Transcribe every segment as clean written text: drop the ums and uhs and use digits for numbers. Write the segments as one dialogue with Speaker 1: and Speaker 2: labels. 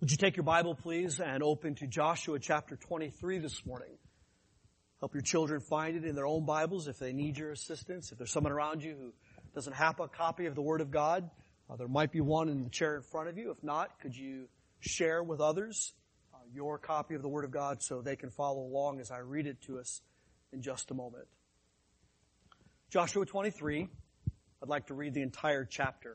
Speaker 1: Would you take your Bible, please, and open to Joshua chapter 23 this morning? Help your children find it in their own Bibles if they need your assistance. If there's someone around you who doesn't have a copy of the Word of God, there might be one in the chair in front of you. If not, could you share with others your copy of the Word of God so they can follow along as I read it to us in just a moment. Joshua 23, I'd like to read the entire chapter.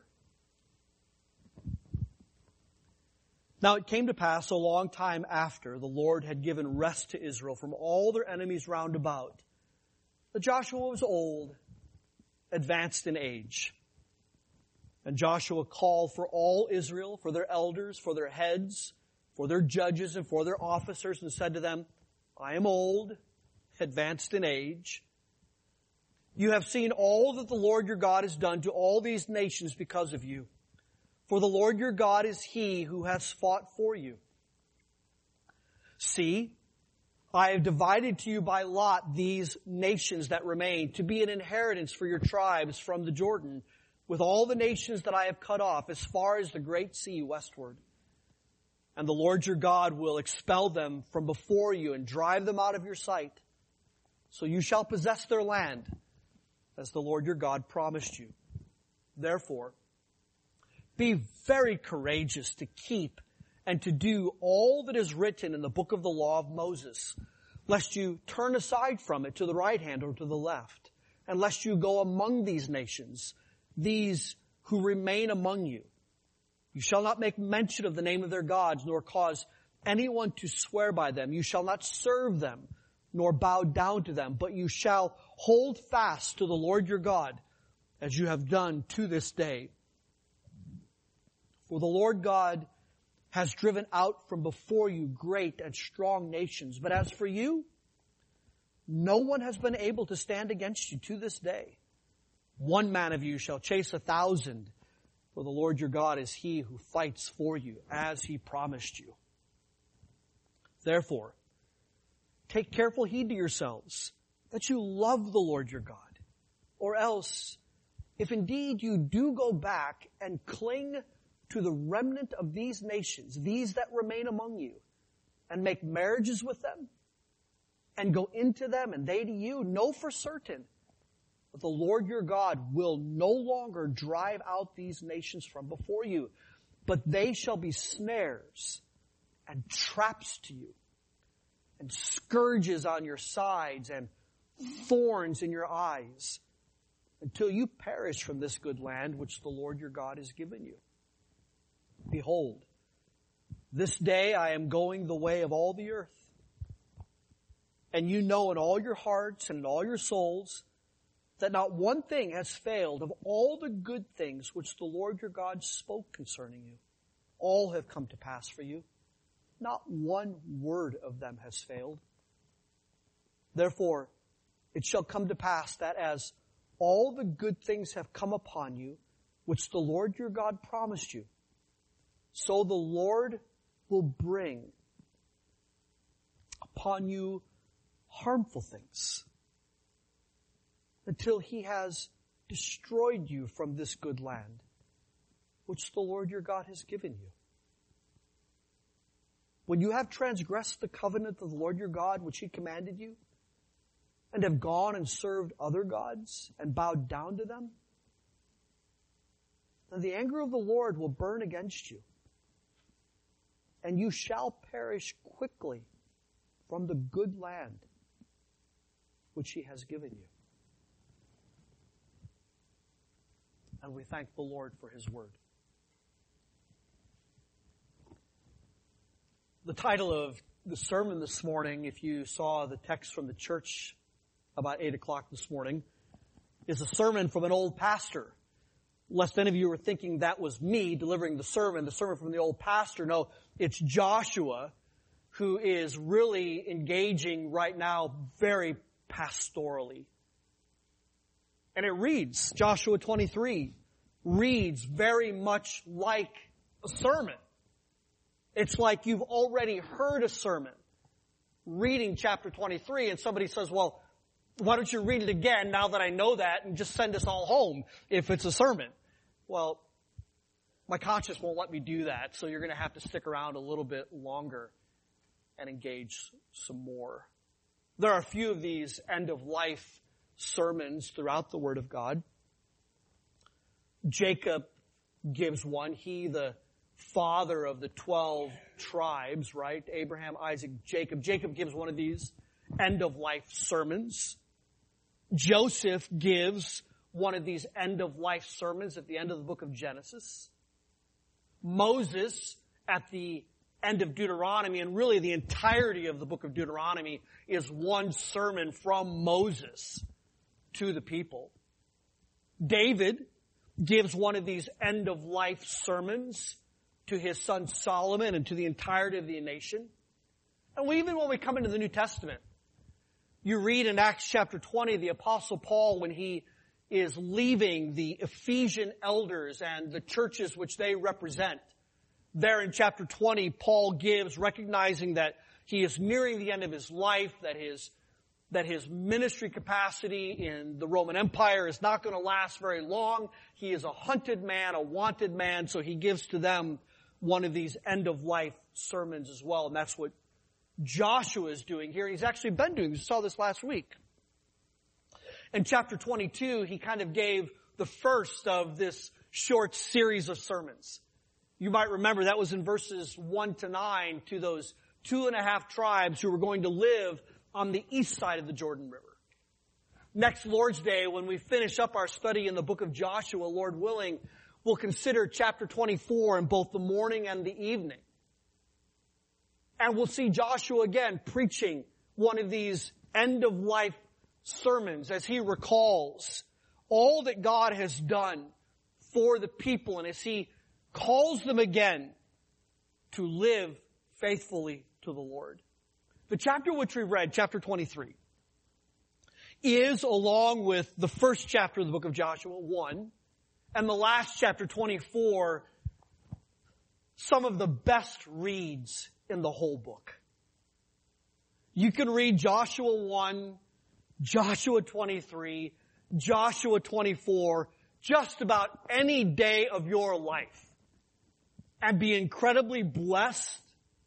Speaker 1: Now it came to pass a long time after the Lord had given rest to Israel from all their enemies round about, that Joshua was old, advanced in age. And Joshua called for all Israel, for their elders, for their heads, for their judges, and for their officers, and said to them, I am old, advanced in age. You have seen all that the Lord your God has done to all these nations because of you. For the Lord your God is He who has fought for you. See, I have divided to you by lot these nations that remain to be an inheritance for your tribes from the Jordan, with all the nations that I have cut off as far as the great sea westward. And the Lord your God will expel them from before you and drive them out of your sight. So you shall possess their land, as the Lord your God promised you. Therefore, be very courageous to keep and to do all that is written in the book of the law of Moses, lest you turn aside from it to the right hand or to the left, and lest you go among these nations, these who remain among you. You shall not make mention of the name of their gods, nor cause anyone to swear by them. You shall not serve them, nor bow down to them, but you shall hold fast to the Lord your God, as you have done to this day. For the Lord God has driven out from before you great and strong nations. But as for you, no one has been able to stand against you to this day. One man of you shall chase 1,000, for the Lord your God is He who fights for you, as He promised you. Therefore, take careful heed to yourselves, that you love the Lord your God. Or else, if indeed you do go back and cling to the remnant of these nations, these that remain among you, and make marriages with them, and go into them, and they to you, know for certain that the Lord your God will no longer drive out these nations from before you, but they shall be snares and traps to you, and scourges on your sides, and thorns in your eyes, until you perish from this good land which the Lord your God has given you. Behold, this day I am going the way of all the earth. And you know in all your hearts and in all your souls that not one thing has failed of all the good things which the Lord your God spoke concerning you. All have come to pass for you. Not one word of them has failed. Therefore, it shall come to pass that as all the good things have come upon you, which the Lord your God promised you, so the Lord will bring upon you harmful things until He has destroyed you from this good land, which the Lord your God has given you. When you have transgressed the covenant of the Lord your God, which He commanded you, and have gone and served other gods and bowed down to them, then the anger of the Lord will burn against you, and you shall perish quickly from the good land which He has given you. And we thank the Lord for His word. The title of the sermon this morning, if you saw the text from the church about 8 o'clock this morning, is a sermon from an old pastor. Lest any of you were thinking that was me delivering the sermon from the old pastor. No, it's Joshua who is really engaging right now very pastorally. And it reads, Joshua 23 reads very much like a sermon. It's like you've already heard a sermon reading chapter 23 and somebody says, well, why don't you read it again now that I know that and just send us all home if it's a sermon? Well, my conscience won't let me do that, so you're going to have to stick around a little bit longer and engage some more. There are a few of these end-of-life sermons throughout the Word of God. Jacob gives one. He, the father of the 12 tribes, right? Abraham, Isaac, Jacob. Jacob gives one of these end-of-life sermons. Joseph gives one of these end-of-life sermons at the end of the book of Genesis. Moses, at the end of Deuteronomy, and really the entirety of the book of Deuteronomy, is one sermon from Moses to the people. David gives one of these end-of-life sermons to his son Solomon and to the entirety of the nation. And even when we come into the New Testament, you read in Acts chapter 20, the Apostle Paul, when he is leaving the Ephesian elders and the churches which they represent. There in chapter 20, Paul gives, recognizing that he is nearing the end of his life, that his ministry capacity in the Roman Empire is not going to last very long. He is a hunted man, a wanted man, so he gives to them one of these end-of-life sermons as well, and that's what Joshua is doing here. He's actually been doing. We saw this last week. In chapter 22, he kind of gave the first of this short series of sermons. You might remember that was in verses 1 to 9 to those 2.5 tribes who were going to live on the east side of the Jordan River. Next Lord's Day, when we finish up our study in the book of Joshua, Lord willing, we'll consider chapter 24 in both the morning and the evening. And we'll see Joshua again preaching one of these end-of-life sermons as he recalls all that God has done for the people and as he calls them again to live faithfully to the Lord. The chapter which we read, chapter 23, is, along with the first chapter of the book of Joshua, 1, and the last chapter, 24, some of the best reads in the whole book. You can read Joshua 1, Joshua 23, Joshua 24, just about any day of your life, and be incredibly blessed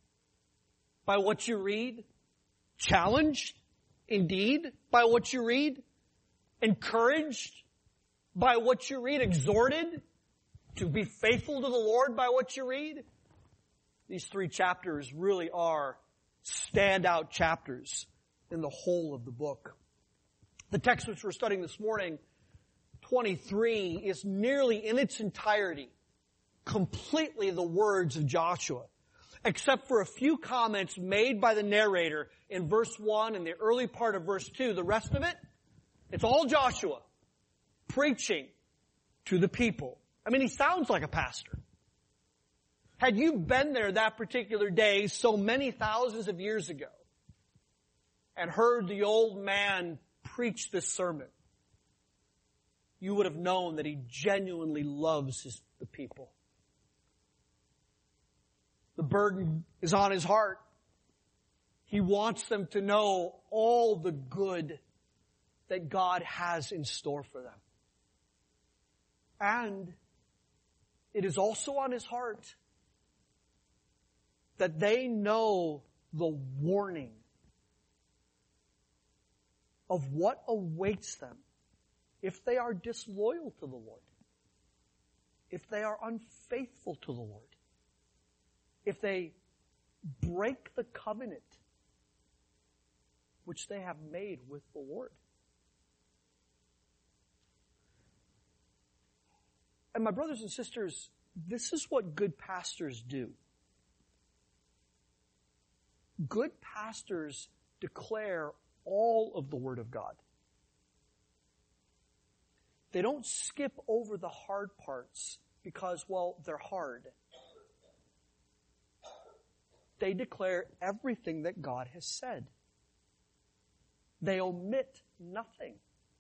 Speaker 1: by what you read, challenged, indeed, by what you read, encouraged by what you read, exhorted to be faithful to the Lord by what you read. These 3 chapters really are standout chapters in the whole of the book. The text which we're studying this morning, 23, is nearly in its entirety completely the words of Joshua, except for a few comments made by the narrator in verse 1 and the early part of verse 2. The rest of it, it's all Joshua preaching to the people. I mean, he sounds like a pastor. Had you been there that particular day so many thousands of years ago and heard the old man preach this sermon, you would have known that he genuinely loves the people. The burden is on his heart. He wants them to know all the good that God has in store for them. And it is also on his heart that they know the warning of what awaits them if they are disloyal to the Lord, if they are unfaithful to the Lord, if they break the covenant which they have made with the Lord. And my brothers and sisters, this is what good pastors do. Good pastors declare all of the Word of God. They don't skip over the hard parts because, well, they're hard. They declare everything that God has said. They omit nothing.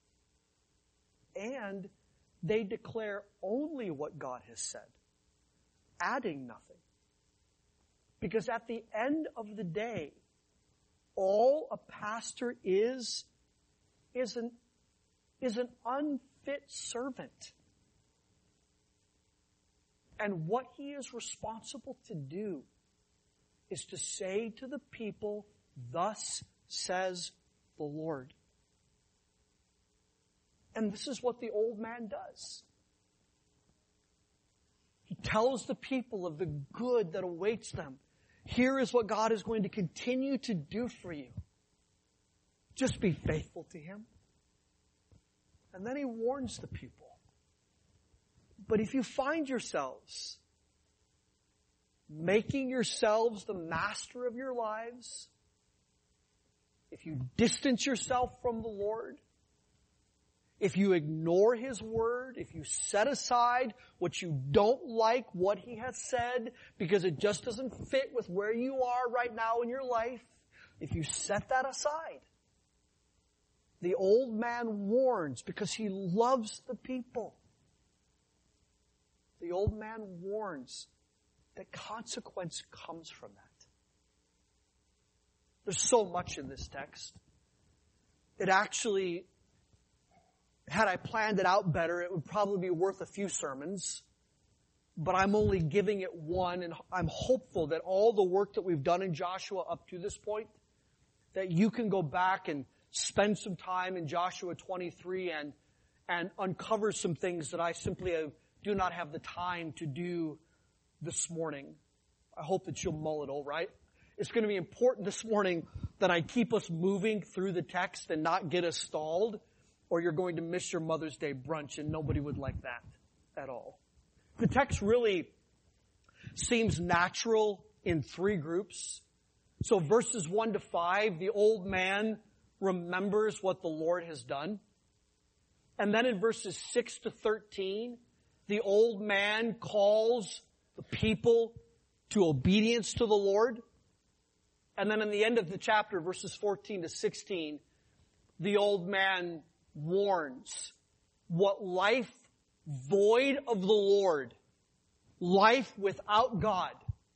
Speaker 1: And they declare only what God has said, adding nothing. Because at the end of the day, all a pastor is an unfit servant. And what he is responsible to do is to say to the people, thus says the Lord. And this is what the old man does. He tells the people of the good that awaits them. Here is what God is going to continue to do for you. Just be faithful to him. And then he warns the people. But if you find yourselves making yourselves the master of your lives, if you distance yourself from the Lord, if you ignore his word, if you set aside what you don't like, what he has said, because it just doesn't fit with where you are right now in your life, if you set that aside, the old man warns because he loves the people. The old man warns that consequence comes from that. There's so much in this text. It actually, had I planned it out better, it would probably be worth a few sermons. But I'm only giving it one, and I'm hopeful that all the work that we've done in Joshua up to this point, that you can go back and spend some time in Joshua 23 and uncover some things that I simply do not have the time to do this morning. I hope that you'll mull it over. It's going to be important this morning that I keep us moving through the text and not get us stalled, or you're going to miss your Mother's Day brunch, and nobody would like that at all. The text really seems natural in three groups. So verses 1 to 5, the old man remembers what the Lord has done. And then in verses 6 to 13, the old man calls the people to obedience to the Lord. And then in the end of the chapter, verses 14 to 16, the old man warns what life void of the Lord, life without God,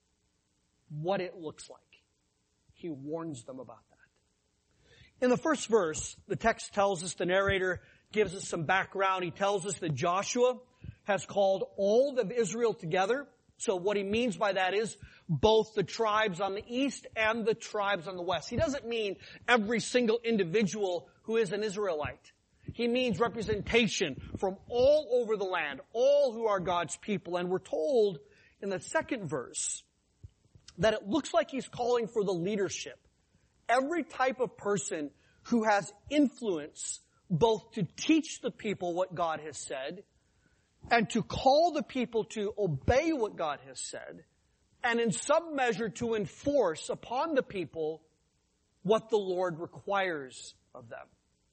Speaker 1: what it looks like. He warns them about that. In the first verse, the text tells us, the narrator gives us some background. He tells us that Joshua has called all of Israel together. So what he means by that is both the tribes on the east and the tribes on the west. He doesn't mean every single individual who is an Israelite. He means representation from all over the land, all who are God's people. And we're told in the second verse that it looks like he's calling for the leadership. Every type of person who has influence both to teach the people what God has said and to call the people to obey what God has said, and in some measure to enforce upon the people what the Lord requires of them.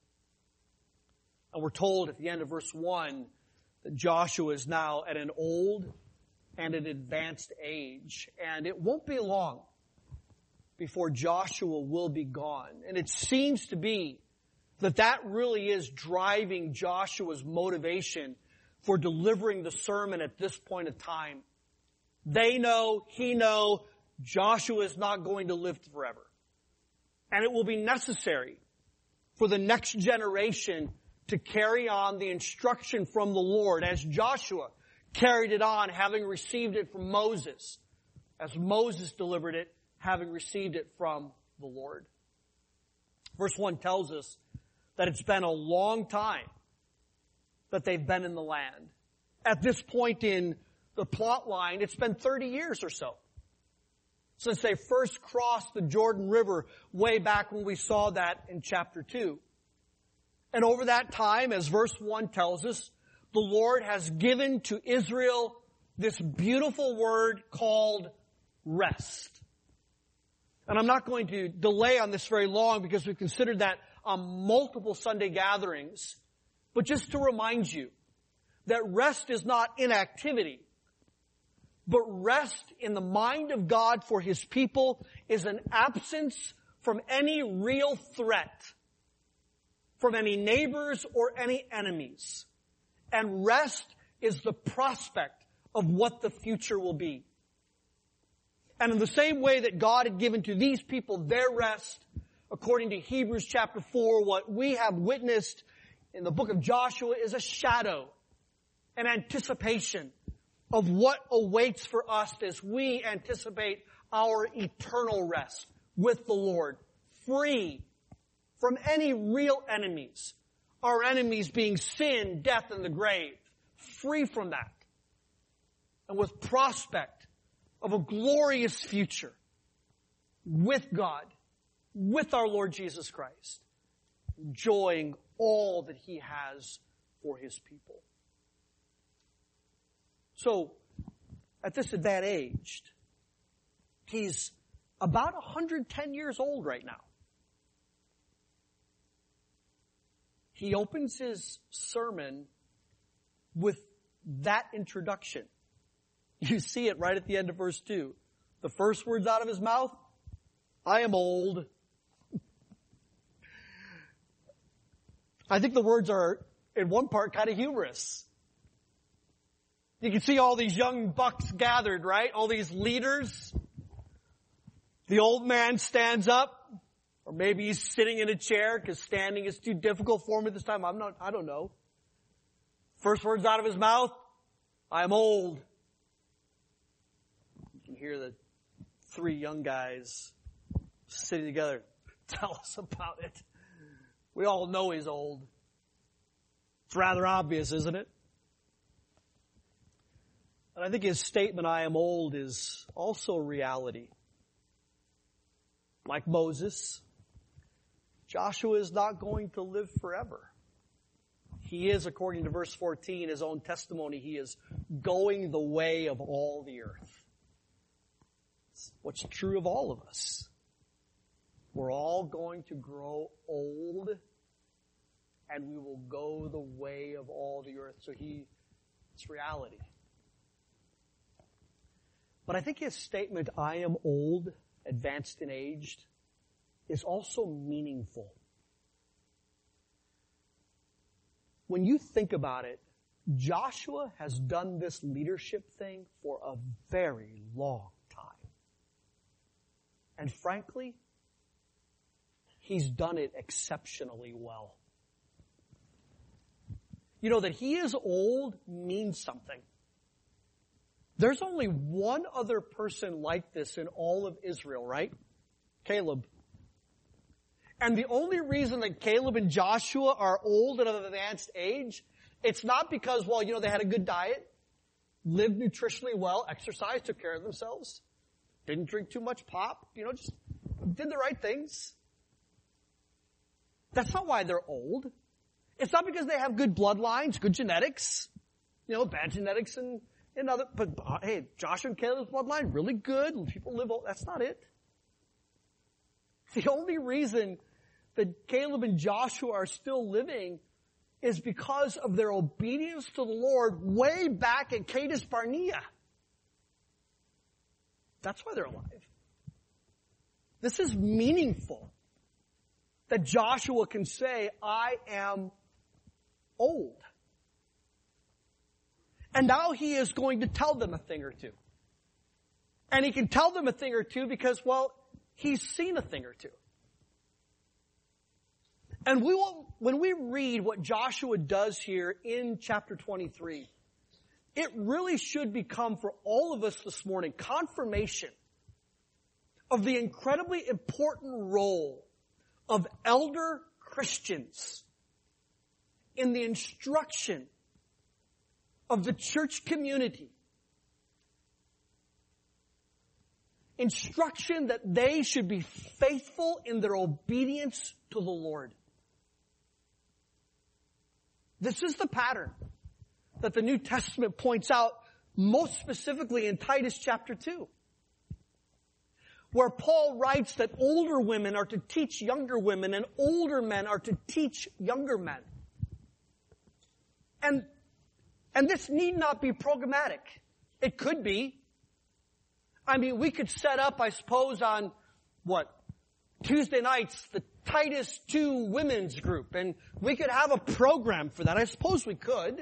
Speaker 1: And we're told at the end of verse 1 that Joshua is now at an old and an advanced age, and it won't be long before Joshua will be gone. And it seems to be that really is driving Joshua's motivation for delivering the sermon at this point of time. They know, he know, Joshua is not going to live forever. And it will be necessary for the next generation to carry on the instruction from the Lord as Joshua carried it on, having received it from Moses, as Moses delivered it, having received it from the Lord. Verse 1 tells us that it's been a long time that they've been in the land. At this point in the plot line, it's been 30 years or so since they first crossed the Jordan River, way back when we saw that in chapter 2. And over that time, as verse 1 tells us, the Lord has given to Israel this beautiful word called rest. And I'm not going to delay on this very long because we've considered that on multiple Sunday gatherings. But just to remind you that rest is not inactivity, but rest in the mind of God for his people is an absence from any real threat, from any neighbors or any enemies. And rest is the prospect of what the future will be. And in the same way that God had given to these people their rest, according to Hebrews chapter 4, what we have witnessed in the book of Joshua is a shadow, an anticipation of what awaits for us as we anticipate our eternal rest with the Lord, free from any real enemies. Our enemies being sin, death, and the grave. Free from that. And with prospect of a glorious future with God, with our Lord Jesus Christ, enjoying all that He has for His people. So, at this advanced age, he's about 110 years old right now. He opens his sermon with that introduction. You see it right at the end of verse 2. The first words out of his mouth, I am old. I think the words are, in one part, kind of humorous. You can see all these young bucks gathered, right? All these leaders. The old man stands up. Or maybe he's sitting in a chair because standing is too difficult for him at this time. I don't know. First words out of his mouth, I am old. You can hear the three young guys sitting together. Tell us about it. We all know he's old. It's rather obvious, isn't it? And I think his statement, I am old, is also reality. Like Moses, Joshua is not going to live forever. He is, according to verse 14, his own testimony, he is going the way of all the earth. It's what's true of all of us. We're all going to grow old, and we will go the way of all the earth. So it's reality. But I think his statement, I am old, advanced and aged, is also meaningful. When you think about it, Joshua has done this leadership thing for a very long time. And frankly, he's done it exceptionally well. You know, that he is old means something. There's only one other person like this in all of Israel, right? Caleb. And the only reason that Caleb and Joshua are old and of advanced age, it's not because, well, you know, they had a good diet, lived nutritionally well, exercised, took care of themselves, didn't drink too much pop, you know, just did the right things. That's not why they're old. It's not because they have good bloodlines, good genetics, you know, bad genetics and other, but hey, Joshua and Caleb's bloodline, really good, people live old. That's not it. The only reason that Caleb and Joshua are still living is because of their obedience to the Lord way back at Kadesh Barnea. That's why they're alive. This is meaningful that Joshua can say, I am old. And now he is going to tell them a thing or two. And he can tell them a thing or two because, well, he's seen a thing or two. And when we read what Joshua does here in chapter 23, it really should become for all of us this morning confirmation of the incredibly important role of elder Christians in the instruction of the church community. Instruction that they should be faithful in their obedience to the Lord. This is the pattern that the New Testament points out most specifically in Titus chapter 2, where Paul writes that older women are to teach younger women and older men are to teach younger men. And this need not be programmatic. It could be. I mean, we could set up, I suppose, on Tuesday nights, the Titus 2 women's group, and we could have a program for that. I suppose we could.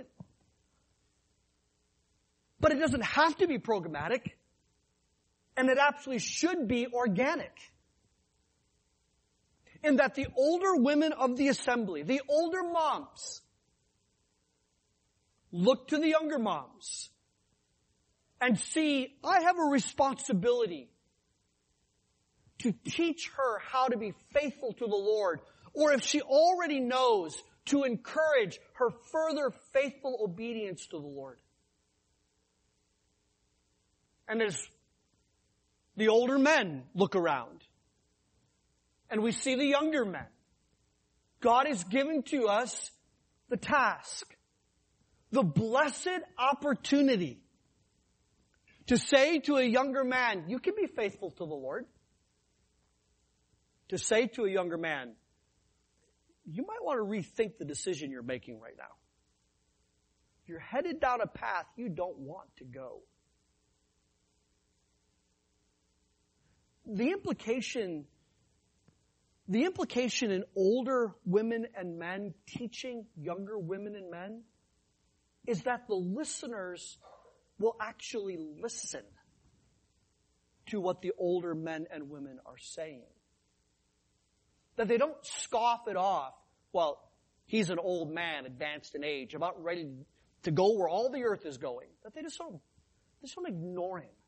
Speaker 1: But it doesn't have to be programmatic, and it absolutely should be organic. In that the older women of the assembly, the older moms, look to the younger moms and see, I have a responsibility to teach her how to be faithful to the Lord, or if she already knows, to encourage her further faithful obedience to the Lord. And as the older men look around, and we see the younger men, God has given to us the task, the blessed opportunity to say to a younger man, you can be faithful to the Lord. To say to a younger man, you might want to rethink the decision you're making right now. You're headed down a path you don't want to go. The implication in older women and men teaching younger women and men is that the listeners will actually listen to what the older men and women are saying. That they don't scoff it off. Well, he's an old man, advanced in age, about ready to go where all the earth is going. That they just don't ignore him.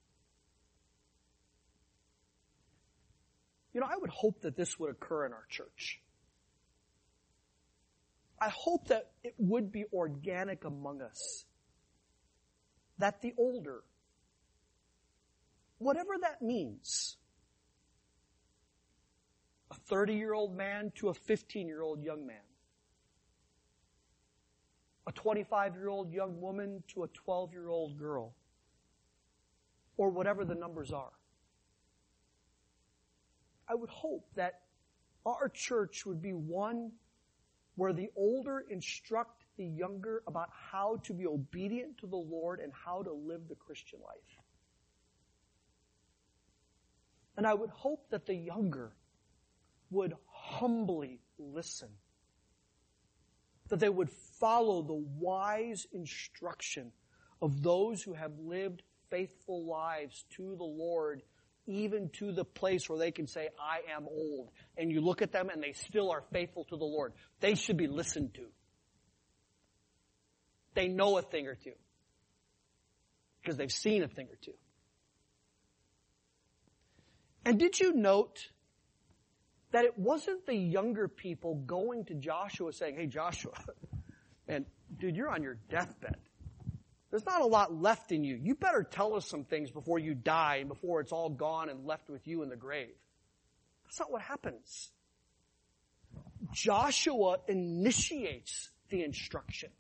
Speaker 1: You know, I would hope that this would occur in our church. I hope that it would be organic among us. That the older, whatever that means, a 30-year-old man to a 15-year-old young man, a 25-year-old young woman to a 12-year-old girl, or whatever the numbers are. I would hope that our church would be one where the older instruct the younger about how to be obedient to the Lord and how to live the Christian life. And I would hope that the younger would humbly listen. That they would follow the wise instruction of those who have lived faithful lives to the Lord, even to the place where they can say, I am old. And you look at them and they still are faithful to the Lord. They should be listened to. They know a thing or two. Because they've seen a thing or two. And did you note that it wasn't the younger people going to Joshua saying, hey Joshua, man, dude, you're on your deathbed. There's not a lot left in you. You better tell us some things before you die and before it's all gone and left with you in the grave. That's not what happens. Joshua initiates the instruction.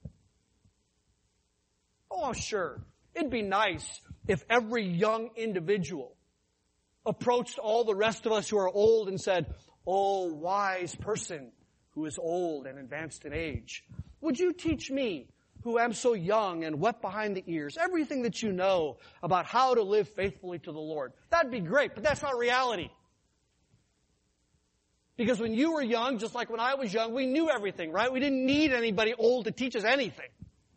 Speaker 1: Oh, sure. It'd be nice if every young individual approached all the rest of us who are old and said, oh, wise person who is old and advanced in age, would you teach me, who am so young and wet behind the ears, everything that you know about how to live faithfully to the Lord? That'd be great, but that's not reality. Because when you were young, just like when I was young, we knew everything, right? We didn't need anybody old to teach us anything.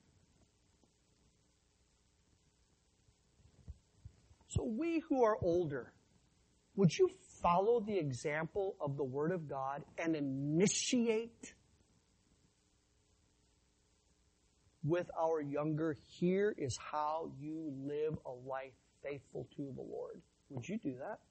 Speaker 1: So we who are older, would you follow the example of the Word of God and initiate with our younger, here is how you live a life faithful to the Lord? Would you do that?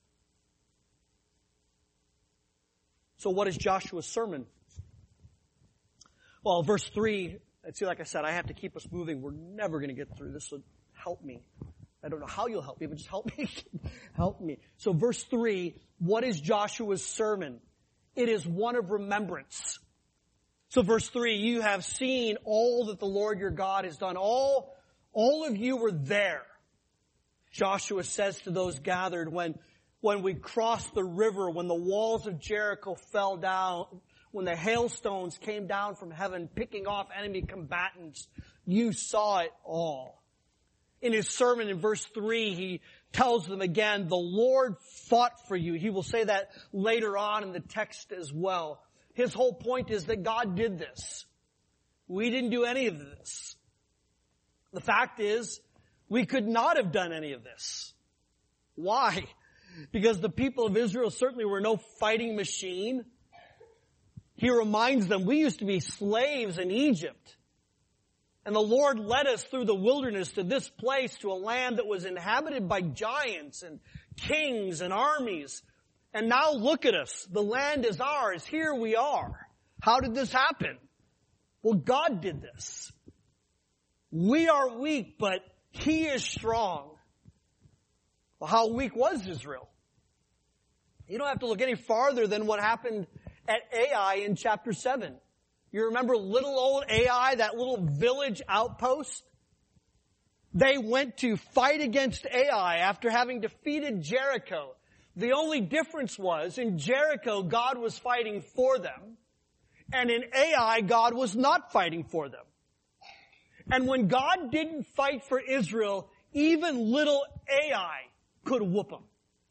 Speaker 1: So what is Joshua's sermon? Well, verse 3, see, like I said, I have to keep us moving. We're never going to get through this, so help me. I don't know how you'll help me, but just help me. Help me. So verse 3, what is Joshua's sermon? It is one of remembrance. So verse 3, you have seen all that the Lord your God has done. All of you were there. Joshua says to those gathered when we crossed the river, when the walls of Jericho fell down, when the hailstones came down from heaven, picking off enemy combatants, you saw it all. In his sermon in verse 3, he tells them again, the Lord fought for you. He will say that later on in the text as well. His whole point is that God did this. We didn't do any of this. The fact is, we could not have done any of this. Why? Because the people of Israel certainly were no fighting machine. He reminds them, we used to be slaves in Egypt. And the Lord led us through the wilderness to this place, to a land that was inhabited by giants and kings and armies. And now look at us. The land is ours. Here we are. How did this happen? Well, God did this. We are weak, but He is strong. Well, how weak was Israel? You don't have to look any farther than what happened at Ai in chapter 7. You remember little old Ai, that little village outpost? They went to fight against Ai after having defeated Jericho. The only difference was, in Jericho, God was fighting for them, and in Ai, God was not fighting for them. And when God didn't fight for Israel, even little Ai could whoop them.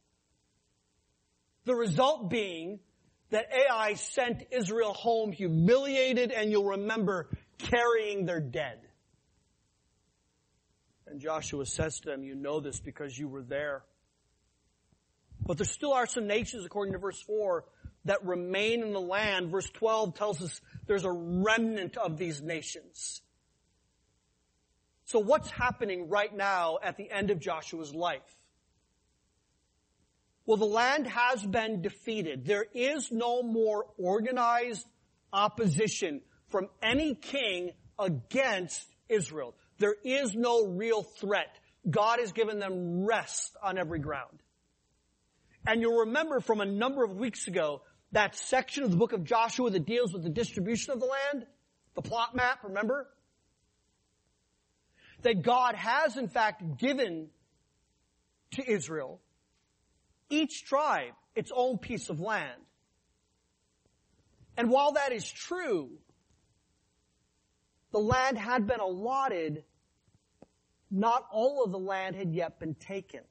Speaker 1: The result being that Ai sent Israel home humiliated, and you'll remember, carrying their dead. And Joshua says to them, you know this because you were there. But there still are some nations, according to verse 4, that remain in the land. Verse 12 tells us there's a remnant of these nations. So what's happening right now at the end of Joshua's life? Well, the land has been defeated. There is no more organized opposition from any king against Israel. There is no real threat. God has given them rest on every ground. And you'll remember from a number of weeks ago, that section of the book of Joshua that deals with the distribution of the land, the plot map, remember? That God has in fact given to Israel, each tribe, its own piece of land. And while that is true, the land had been allotted, not all of the land had yet been taken.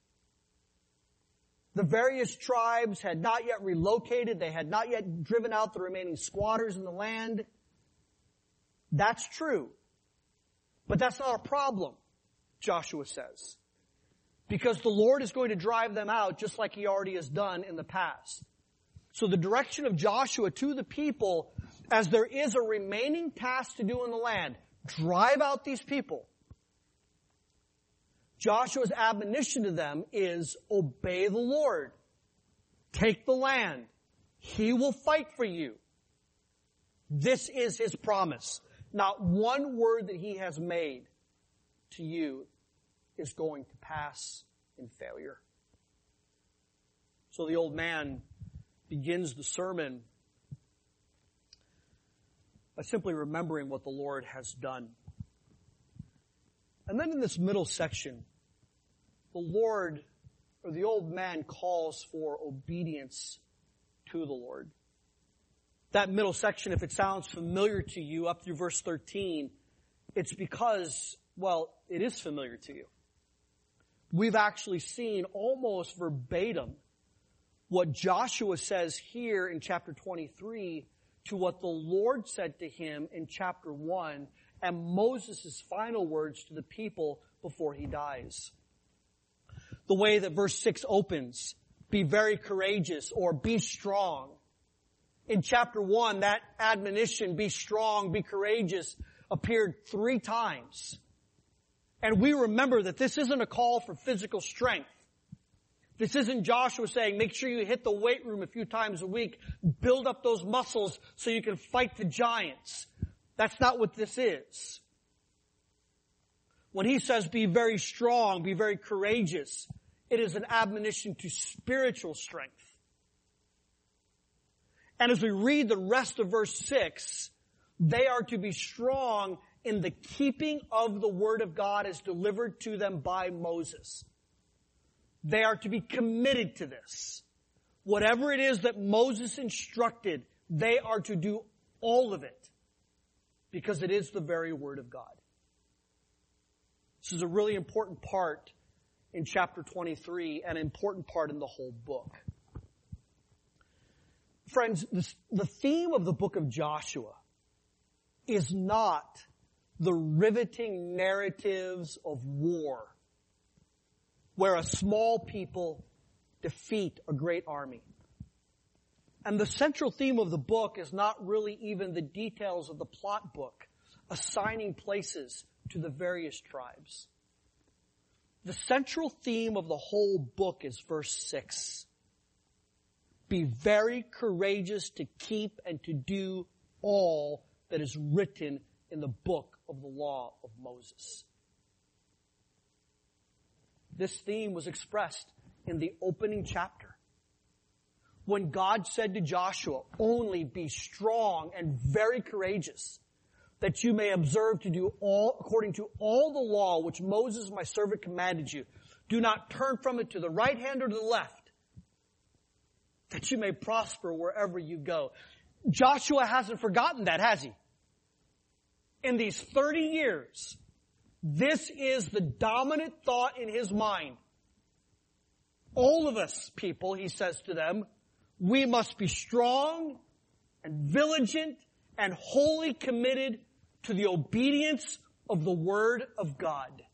Speaker 1: The various tribes had not yet relocated. They had not yet driven out the remaining squatters in the land. That's true. But that's not a problem, Joshua says. Because the Lord is going to drive them out just like He already has done in the past. So the direction of Joshua to the people, as there is a remaining task to do in the land, drive out these people. Joshua's admonition to them is, obey the Lord. Take the land. He will fight for you. This is His promise. Not one word that He has made to you is going to pass in failure. So the old man begins the sermon by simply remembering what the Lord has done. And then in this middle section, the Lord, or the old man, calls for obedience to the Lord. That middle section, if it sounds familiar to you up through verse 13, it's because, well, it is familiar to you. We've actually seen almost verbatim what Joshua says here in chapter 23 to what the Lord said to him in chapter 1 and Moses' final words to the people before he dies. The way that verse 6 opens, be very courageous or be strong. In chapter 1, that admonition, be strong, be courageous, appeared 3 times. And we remember that this isn't a call for physical strength. This isn't Joshua saying, make sure you hit the weight room a few times a week, build up those muscles so you can fight the giants. That's not what this is. When he says be very strong, be very courageous, it is an admonition to spiritual strength. And as we read the rest of verse 6, they are to be strong in the keeping of the word of God as delivered to them by Moses. They are to be committed to this. Whatever it is that Moses instructed, they are to do all of it because it is the very word of God. This is a really important part in chapter 23 and an important part in the whole book. Friends, the theme of the book of Joshua is not the riveting narratives of war where a small people defeat a great army. And the central theme of the book is not really even the details of the plot book. assigning places to the various tribes. The central theme of the whole book is verse 6. Be very courageous to keep and to do all that is written in the book of the law of Moses. This theme was expressed in the opening chapter, when God said to Joshua, only be strong and very courageous, that you may observe to do all according to all the law which Moses my servant commanded you. Do not turn from it to the right hand or to the left, that you may prosper wherever you go. Joshua hasn't forgotten that, has he? In these 30 years, this is the dominant thought in his mind. All of us, people, he says to them, we must be strong and vigilant and wholly committed to the obedience of the Word of God.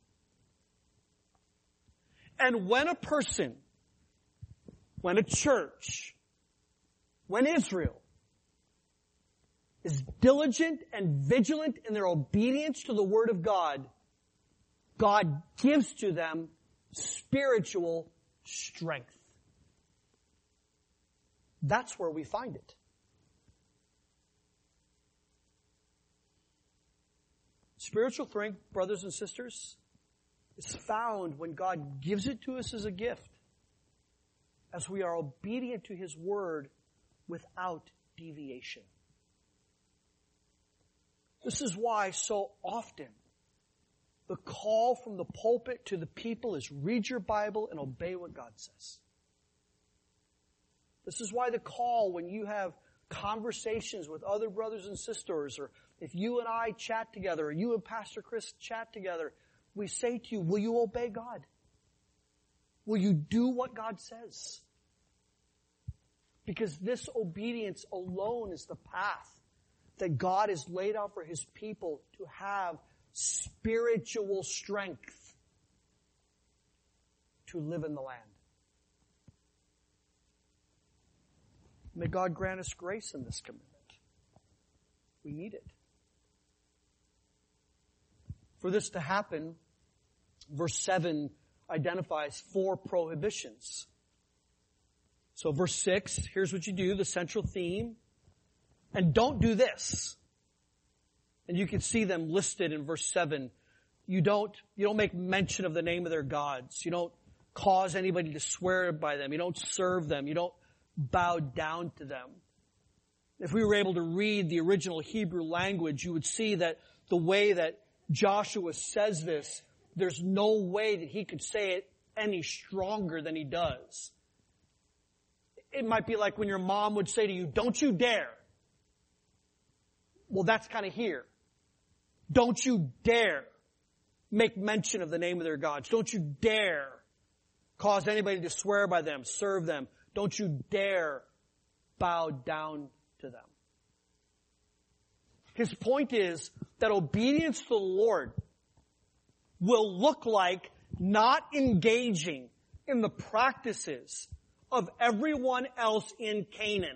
Speaker 1: And when a person, when a church, when Israel is diligent and vigilant in their obedience to the Word of God, God gives to them spiritual strength. That's where we find it. Spiritual strength, brothers and sisters, is found when God gives it to us as a gift, as we are obedient to His Word without deviation. This is why so often the call from the pulpit to the people is read your Bible and obey what God says. This is why the call when you have conversations with other brothers and sisters, or if you and I chat together, or you and Pastor Chris chat together, we say to you, will you obey God? Will you do what God says? Because this obedience alone is the path that God has laid out for His people to have spiritual strength to live in the land. May God grant us grace in this commitment. We need it. For this to happen, verse 7 identifies 4 prohibitions. So verse 6, here's what you do, the central theme. And don't do this. And you can see them listed in verse 7. You don't make mention of the name of their gods. You don't cause anybody to swear by them. You don't serve them. You don't bow down to them. If we were able to read the original Hebrew language, you would see that the way that Joshua says this, there's no way that he could say it any stronger than he does. It might be like when your mom would say to you, don't you dare. Well, that's kind of here. Don't you dare make mention of the name of their gods. Don't you dare cause anybody to swear by them, serve them. Don't you dare bow down to them. His point is that obedience to the Lord will look like not engaging in the practices of everyone else in Canaan.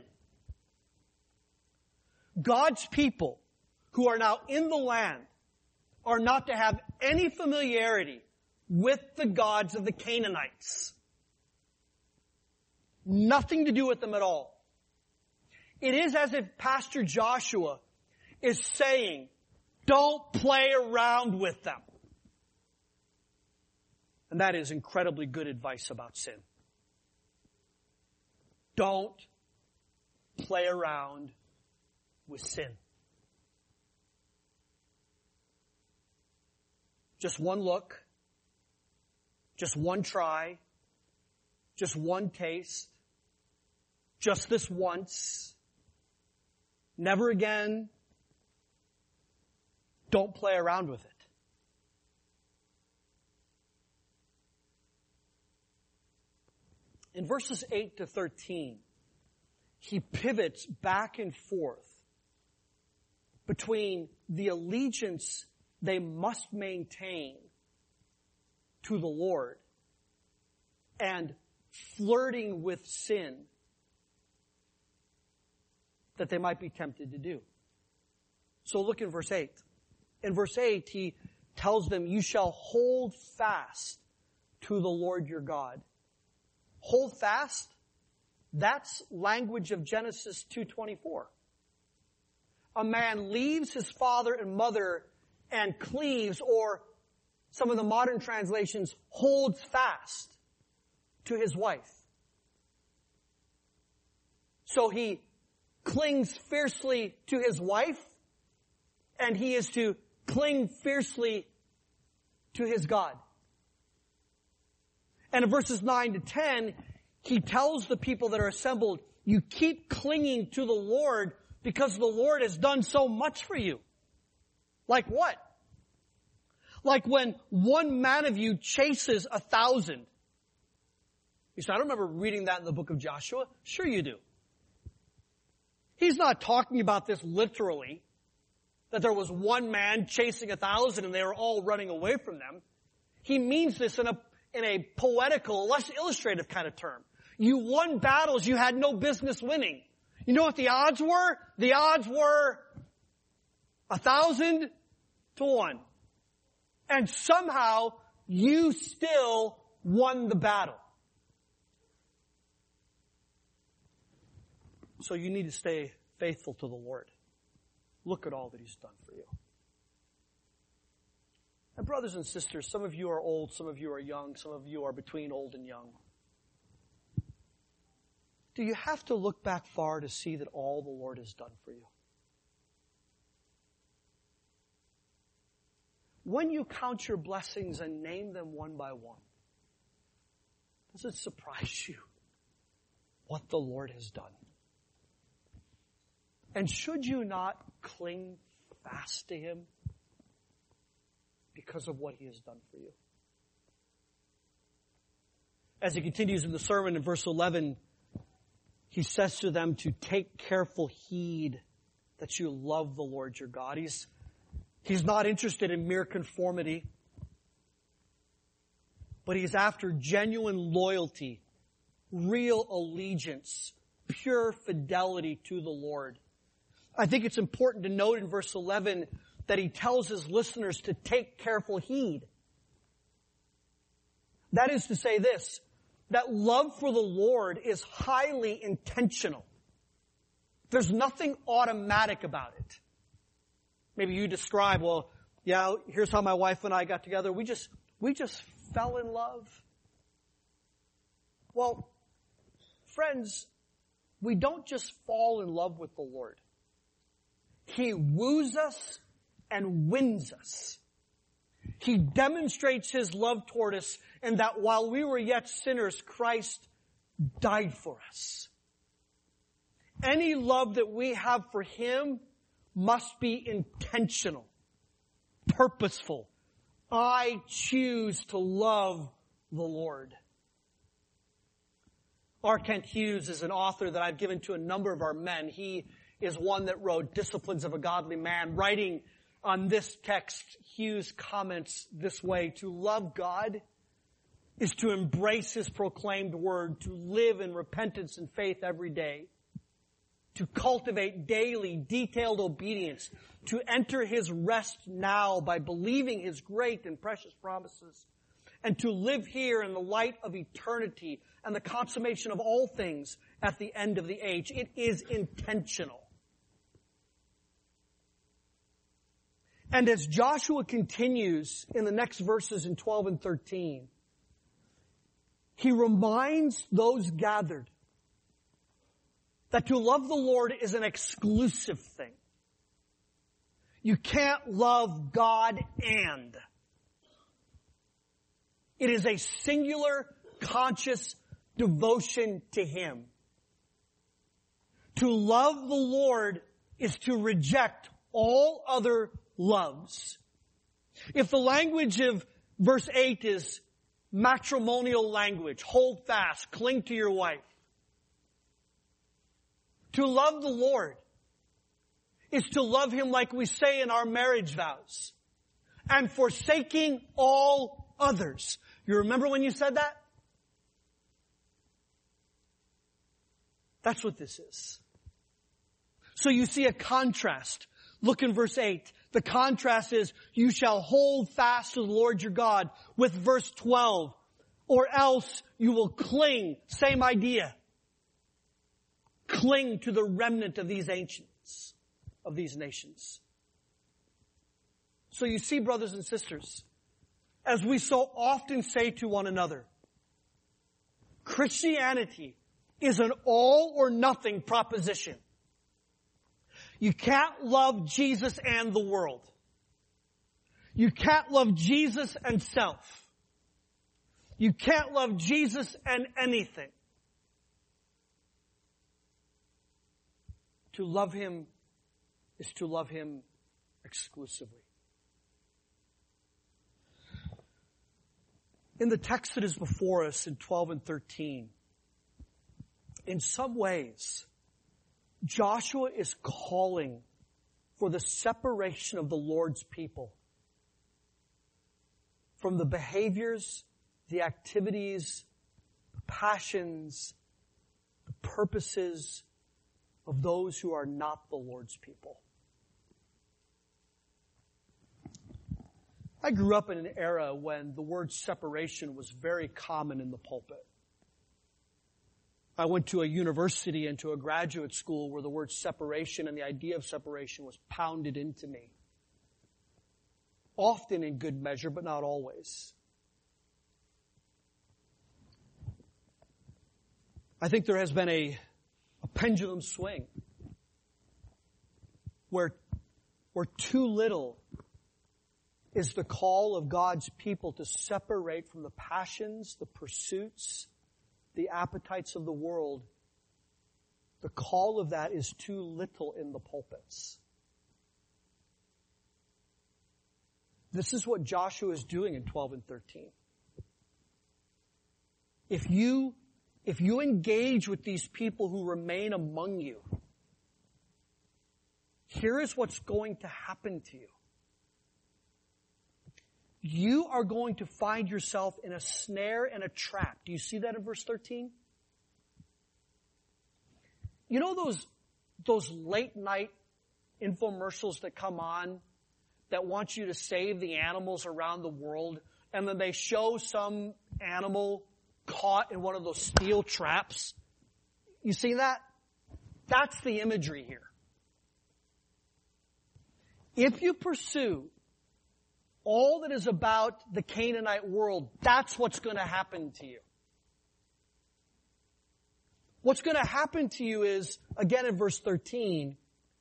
Speaker 1: God's people who are now in the land are not to have any familiarity with the gods of the Canaanites. Nothing to do with them at all. It is as if Pastor Joshua is saying, don't play around with them. And that is incredibly good advice about sin. Don't play around with sin. Just one look, just one try, just one taste, just this once, never again. Don't play around with it. In verses 8 to 13, he pivots back and forth between the allegiance they must maintain to the Lord and flirting with sin that they might be tempted to do. So look in verse 8. in verse 8, he tells them, you shall hold fast to the Lord your God. Hold fast, that's language of Genesis 2:24. A man leaves his father and mother and cleaves, or some of the modern translations, holds fast to his wife. So he clings fiercely to his wife, and he is to cling fiercely to his God. And in verses 9 to 10, he tells the people that are assembled, you keep clinging to the Lord because the Lord has done so much for you. Like what? Like when one man of you chases 1,000. You say, I don't remember reading that in the book of Joshua. Sure you do. He's not talking about this literally, that there was one man chasing 1,000 and they were all running away from them. He means this in a poetical, less illustrative kind of term. You won battles you had no business winning. You know what the odds were? The odds were 1,000 to 1. And somehow you still won the battle. So you need to stay faithful to the Lord. Look at all that He's done for you. And brothers and sisters, some of you are old, some of you are young, some of you are between old and young. Do you have to look back far to see that all the Lord has done for you? When you count your blessings and name them one by one, does it surprise you what the Lord has done? And should you not cling fast to Him because of what He has done for you? As he continues in the sermon in verse 11, he says to them to take careful heed that you love the Lord your God. He's not interested in mere conformity, but he's after genuine loyalty, real allegiance, pure fidelity to the Lord. I think it's important to note in verse 11 that he tells his listeners to take careful heed. That is to say this, that love for the Lord is highly intentional. There's nothing automatic about it. Maybe you describe, well, yeah, here's how my wife and I got together. We just fell in love. Well, friends, we don't just fall in love with the Lord. He woos us and wins us. He demonstrates His love toward us in that while we were yet sinners, Christ died for us. Any love that we have for Him must be intentional, purposeful. I choose to love the Lord. R. Kent Hughes is an author that I've given to a number of our men. He is one that wrote Disciplines of a Godly Man. Writing on this text, Hughes comments this way: to love God is to embrace His proclaimed word, to live in repentance and faith every day, to cultivate daily detailed obedience, to enter His rest now by believing His great and precious promises, and to live here in the light of eternity and the consummation of all things at the end of the age. It is intentional. And as Joshua continues in the next verses in 12 and 13, he reminds those gathered that to love the Lord is an exclusive thing. You can't love God and. It is a singular, conscious devotion to Him. To love the Lord is to reject all other loves. If the language of verse 8 is matrimonial language, hold fast, cling to your wife. To love the Lord is to love Him like we say in our marriage vows, and forsaking all others. You remember when you said that? That's what this is. So you see a contrast. Look in verse 8. The contrast is, you shall hold fast to the Lord your God, with verse 12, or else you will cling, same idea. Cling to the remnant of these ancients, of these nations. So you see, brothers and sisters, as we so often say to one another, Christianity is an all or nothing proposition. You can't love Jesus and the world. You can't love Jesus and self. You can't love Jesus and anything. To love Him is to love Him exclusively. In the text that is before us in 12 and 13, in some ways, Joshua is calling for the separation of the Lord's people from the behaviors, the activities, the passions, the purposes of those who are not the Lord's people. I grew up in an era when the word separation was very common in the pulpit. I went to a university and to a graduate school where the word separation and the idea of separation was pounded into me. Often in good measure, but not always. I think there has been a pendulum swing where too little is the call of God's people to separate from the passions, the pursuits, the appetites of the world. The call of that is too little in the pulpits. This is what Joshua is doing in 12 and 13. If you engage with these people who remain among you, here is what's going to happen to you. You are going to find yourself in a snare and a trap. Do you see that in verse 13? You know those late night infomercials that come on that want you to save the animals around the world, and then they show some animal caught in one of those steel traps? You see that? That's the imagery here. If you pursue all that is about the Canaanite world, that's what's going to happen to you. What's going to happen to you is, again in verse 13,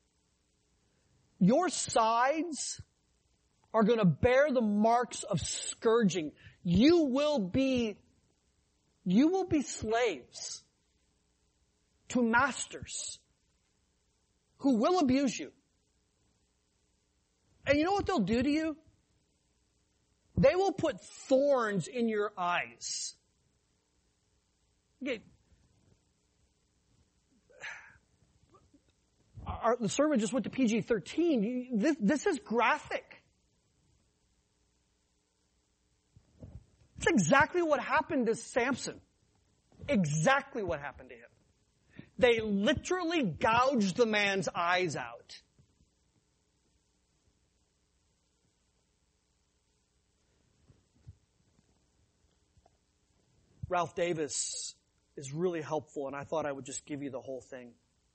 Speaker 1: your sides are going to bear the marks of scourging. You will be slaves to masters who will abuse you. And you know what they'll do to you? They will put thorns in your eyes. Okay. The sermon just went to PG-13. This is graphic. It's exactly what happened to Samson. Exactly what happened to him. They literally gouged the man's eyes out. Ralph Davis is really helpful, and I thought I would just give you the whole thing.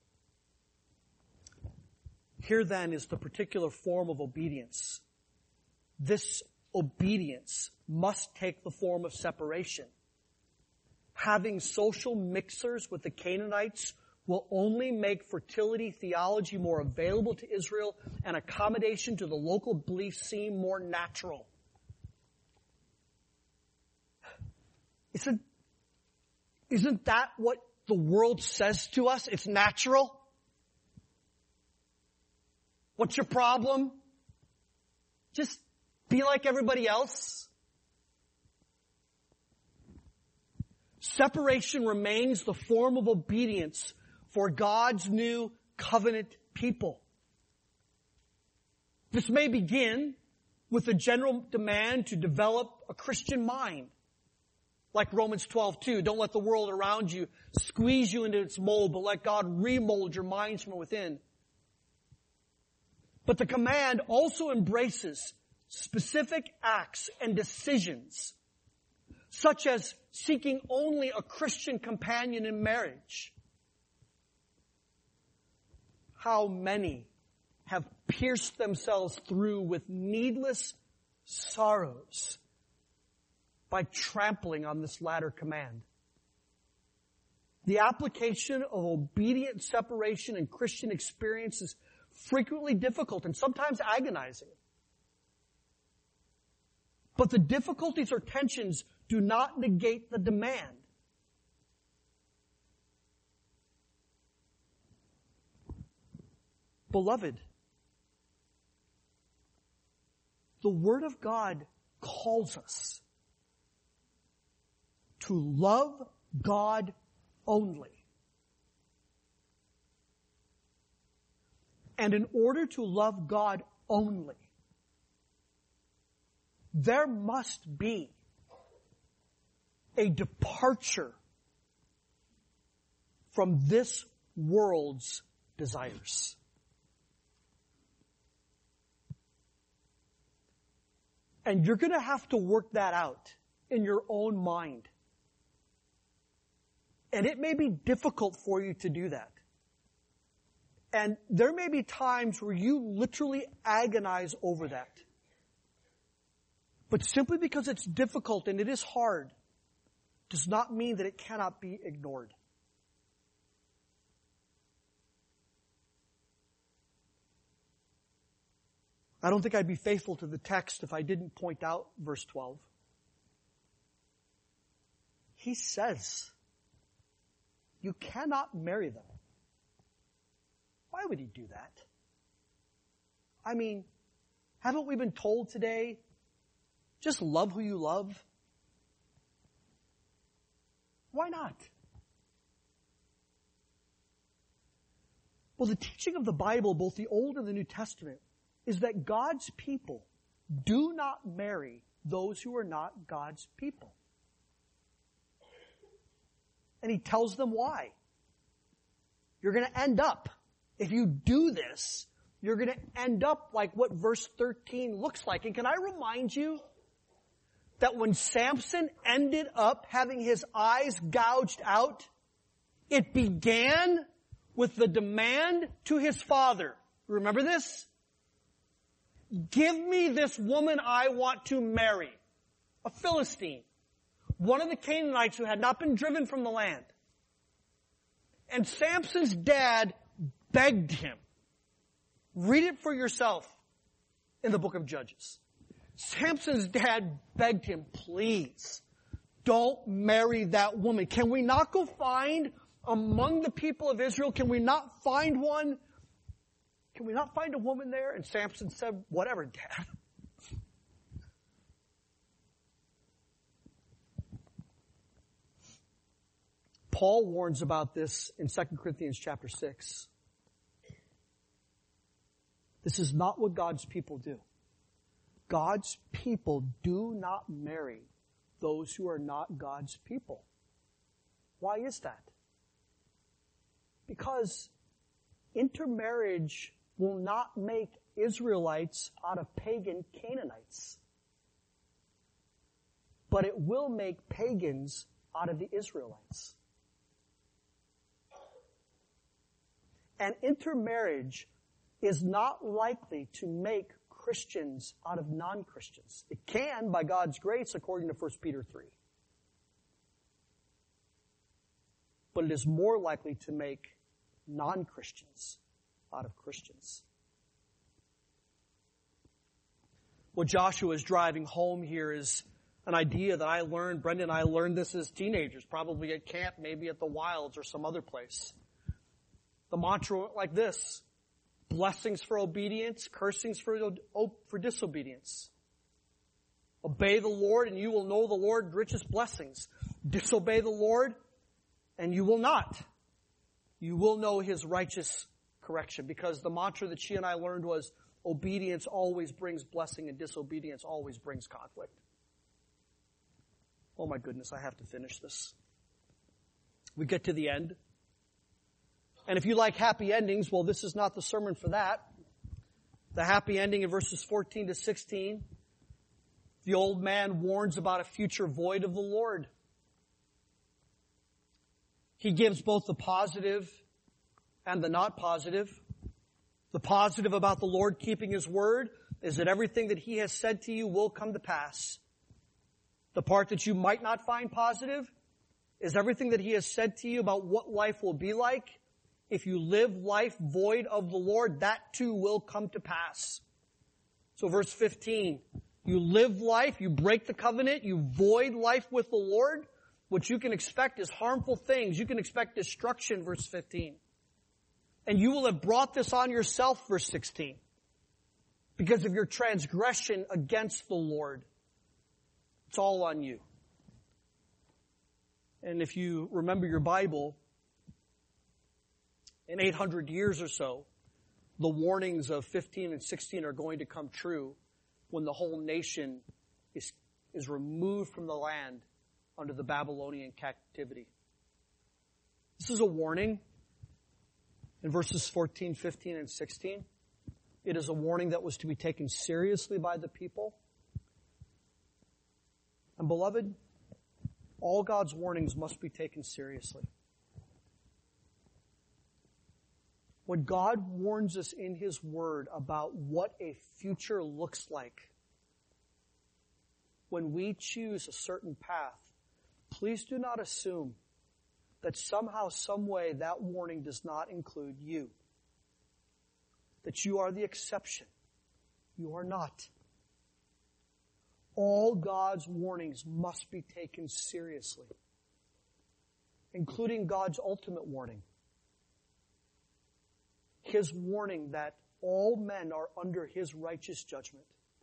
Speaker 1: Here then is the particular form of obedience. This obedience must take the form of separation. Having social mixers with the Canaanites will only make fertility theology more available to Israel and accommodation to the local beliefs seem more natural. Isn't that what the world says to us? It's natural. What's your problem? Just be like everybody else. Separation remains the form of obedience for God's new covenant people. This may begin with a general demand to develop a Christian mind. Like Romans 12:2, don't let the world around you squeeze you into its mold, but let God remold your minds from within. But the command also embraces specific acts and decisions, such as seeking only a Christian companion in marriage. How many have pierced themselves through with needless sorrows by trampling on this latter command? The application of obedient separation in Christian experience is frequently difficult and sometimes agonizing. But the difficulties or tensions do not negate the demand. Beloved, the Word of God calls us to love God only. And in order to love God only, there must be a departure from this world's desires. And you're going to have to work that out in your own mind. And it may be difficult for you to do that. And there may be times where you literally agonize over that. But simply because it's difficult and it is hard does not mean that it cannot be ignored. I don't think I'd be faithful to the text if I didn't point out verse 12. He says, you cannot marry them. Why would he do that? I mean, haven't we been told today, just love who you love? Why not? Well, the teaching of the Bible, both the Old and the New Testament, is that God's people do not marry those who are not God's people. And he tells them why. You're going to end up, if you do this, you're going to end up like what verse 13 looks like. And can I remind you that when Samson ended up having his eyes gouged out, it began with the demand to his father. Remember this? Give me this woman I want to marry. A Philistine. One of the Canaanites who had not been driven from the land. And Samson's dad begged him. Read it for yourself in the book of Judges. Samson's dad begged him, please, don't marry that woman. Can we not go find among the people of Israel, can we not find one? Can we not find a woman there? And Samson said, whatever, Dad. Paul warns about this in 2 Corinthians chapter 6. This is not what God's people do. God's people do not marry those who are not God's people. Why is that? Because intermarriage will not make Israelites out of pagan Canaanites. But it will make pagans out of the Israelites. And intermarriage is not likely to make Christians out of non-Christians. It can, by God's grace, according to 1 Peter 3. But it is more likely to make non-Christians out of Christians. What Joshua is driving home here is an idea that I learned, Brendan and I learned this as teenagers, probably at camp, maybe at the Wilds or some other place. The mantra went like this: blessings for obedience, cursings for disobedience. Obey the Lord and you will know the Lord's richest blessings. Disobey the Lord and you will not. You will know His righteous correction, because the mantra that she and I learned was obedience always brings blessing and disobedience always brings conflict. Oh my goodness, I have to finish this. We get to the end. And if you like happy endings, well, this is not the sermon for that. The happy ending in verses 14 to 16. The old man warns about a future void of the Lord. He gives both the positive and the not positive. The positive about the Lord keeping His word is that everything that He has said to you will come to pass. The part that you might not find positive is everything that He has said to you about what life will be like. If you live life void of the Lord, that too will come to pass. So verse 15, you live life, you break the covenant, you void life with the Lord. What you can expect is harmful things. You can expect destruction, verse 15. And you will have brought this on yourself, verse 16, because of your transgression against the Lord. It's all on you. And if you remember your Bible, in 800 years or so, the warnings of 15 and 16 are going to come true when the whole nation is removed from the land under the Babylonian captivity. This is a warning in verses 14, 15, and 16. It is a warning that was to be taken seriously by the people. And beloved, all God's warnings must be taken seriously. When God warns us in His Word about what a future looks like, when we choose a certain path, please do not assume that somehow, some way, that warning does not include you. That you are the exception. You are not. All God's warnings must be taken seriously, including God's ultimate warning. His warning that all men are under His righteous judgment.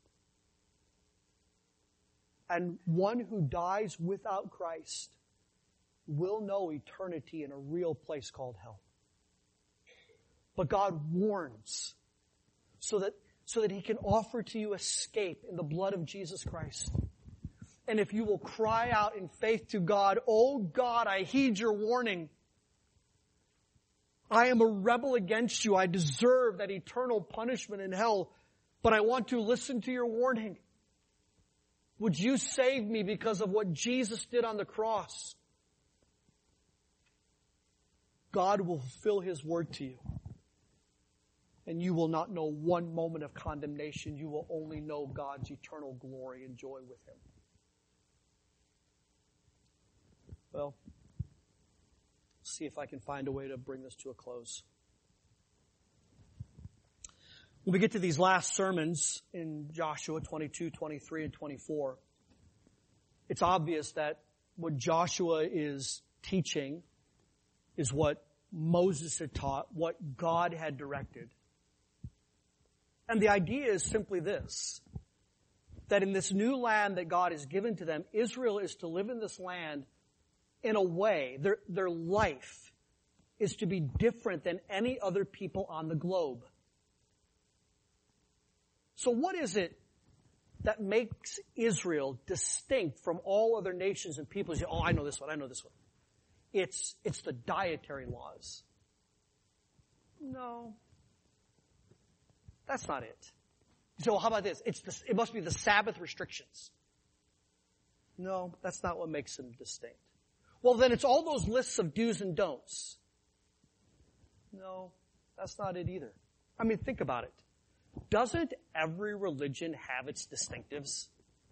Speaker 1: And one who dies without Christ will know eternity in a real place called hell. But God warns so that He can offer to you escape in the blood of Jesus Christ. And if you will cry out in faith to God, "Oh God, I heed your warning. I am a rebel against you. I deserve that eternal punishment in hell, but I want to listen to your warning. Would you save me because of what Jesus did on the cross?" God will fulfill His word to you. And you will not know one moment of condemnation. You will only know God's eternal glory and joy with Him. Well, see if I can find a way to bring this to a close. When we get to these last sermons in Joshua 22, 23, and 24, it's obvious that what Joshua is teaching is what Moses had taught, what God had directed. And the idea is simply this, that in this new land that God has given to them, Israel is to live in this land in a way, their life is to be different than any other people on the globe. So what is it that makes Israel distinct from all other nations and peoples? Oh, I know this one, I know this one. It's the dietary laws. No. That's not it. So how about this? It must be the Sabbath restrictions. No, that's not what makes them distinct. Well, then it's all those lists of do's and don'ts. No, that's not it either. I mean, think about it. Doesn't every religion have its distinctives?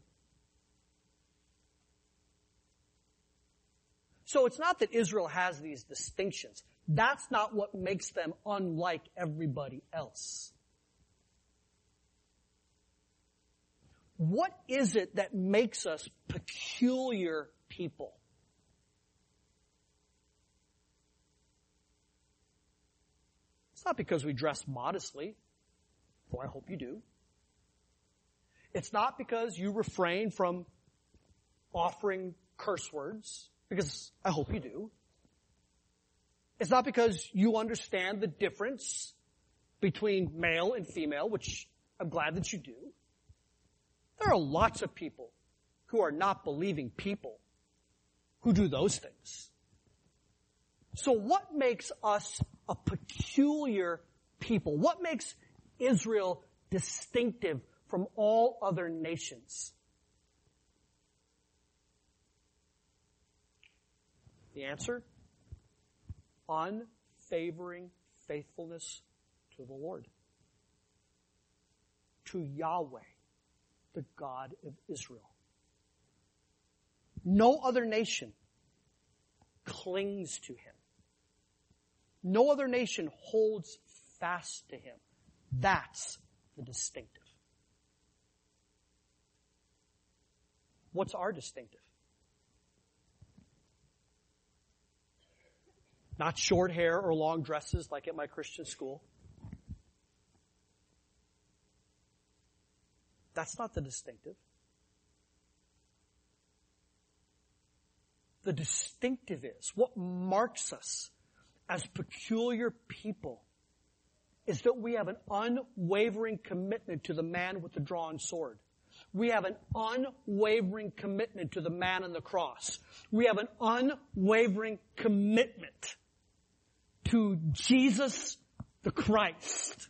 Speaker 1: So it's not that Israel has these distinctions. That's not what makes them unlike everybody else. What is it that makes us peculiar people? It's not because we dress modestly, though I hope you do. It's not because you refrain from offering curse words, because I hope you do. It's not because you understand the difference between male and female, which I'm glad that you do. There are lots of people who are not believing people who do those things. So what makes us a peculiar people? What makes Israel distinctive from all other nations? The answer? Unfavoring faithfulness to the Lord. To Yahweh, the God of Israel. No other nation clings to him. No other nation holds fast to him. That's the distinctive. What's our distinctive? Not short hair or long dresses like at my Christian school. That's not the distinctive. The distinctive is, what marks us as peculiar people is that we have an unwavering commitment to the man with the drawn sword. We have an unwavering commitment to the man on the cross. We have an unwavering commitment to Jesus the Christ.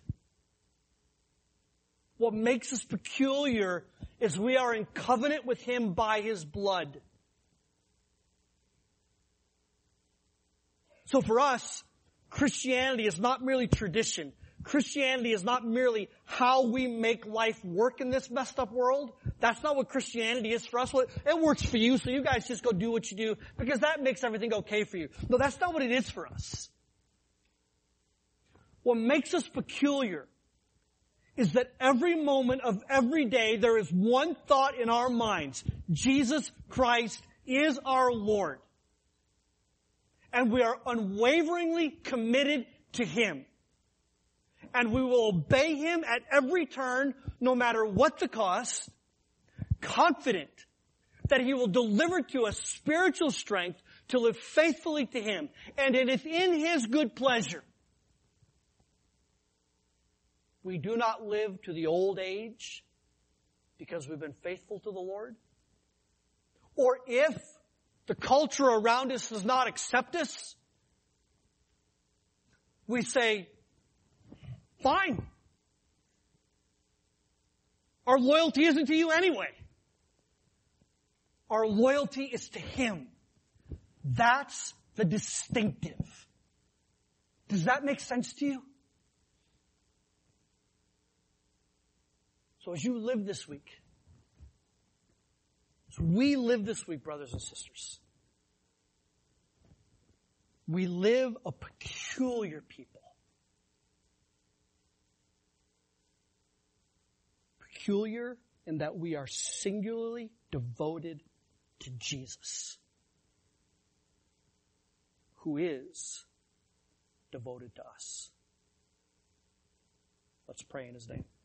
Speaker 1: What makes us peculiar is we are in covenant with him by his blood. So for us, Christianity is not merely tradition. Christianity is not merely how we make life work in this messed up world. That's not what Christianity is for us. It works for you, so you guys just go do what you do because that makes everything okay for you. No, that's not what it is for us. What makes us peculiar is that every moment of every day there is one thought in our minds. Jesus Christ is our Lord. And we are unwaveringly committed to him. And we will obey him at every turn, no matter what the cost, confident that he will deliver to us spiritual strength to live faithfully to him. And it is in his good pleasure. We do not live to the old age because we've been faithful to the Lord. Or if the culture around us does not accept us, we say, fine. Our loyalty isn't to you anyway. Our loyalty is to him. That's the distinctive. Does that make sense to you? So as you live this week, as we live this week, brothers and sisters, we live a peculiar people. Peculiar in that we are singularly devoted to Jesus, who is devoted to us. Let's pray in his name.